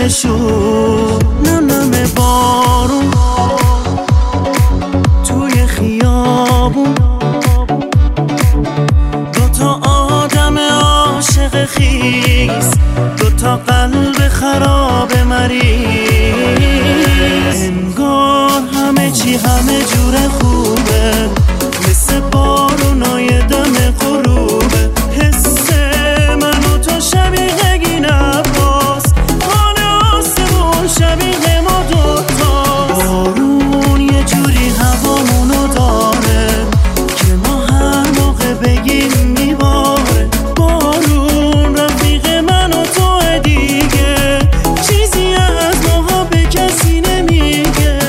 شور، نم بارون توی خیابون، دوتا آدم عاشق خیس، دوتا قلب خراب مریض. انگار همه چی همه جور خوبه، مثل بارونای دم غروبه. حس من و تو شبیه گین عباس، حال آسمون شبیه ما دوتا. بارون یه جوری هوامونو داره که ما هر موقع بگیم میباره. بارون رفیق من و تو دیگه، چیزی از ماها به کسی نمیگه.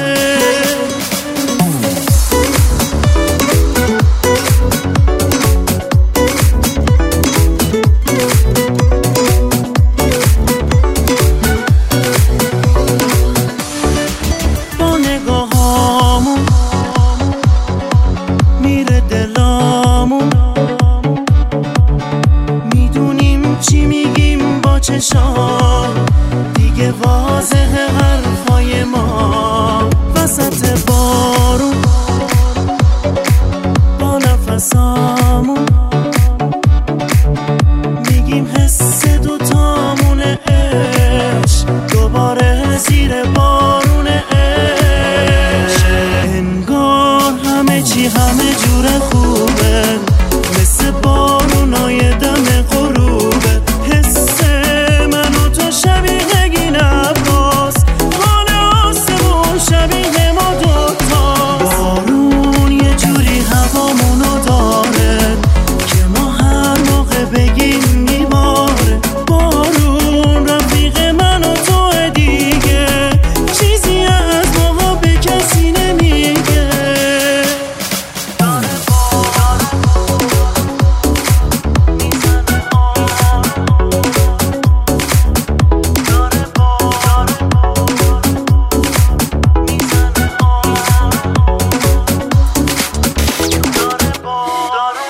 با نگاهامون میره دلامون، میدونیم چی میگیم با چشام، دیگه واضحه حرفای ما. وسط بارون با نفسامون میگیم حس دوتامونه. عشق دوباره زیر بارون عشق. انگار همه چی همه جور خوبه، مثل بارونای دم غروبه. حس من و تو شبیه گین عباس، حال آسمون شبیه ما دوتا. بارون یه جوری هوامونو داره که ما هر موقع بگیم میباره. بارون رفیق من و تو دیگه، چیزی از ماها به کسی نمیگه.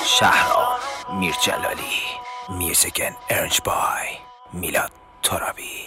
شهرام میرجلالی. میوزیک اند ارنج بای میلاد ترابی.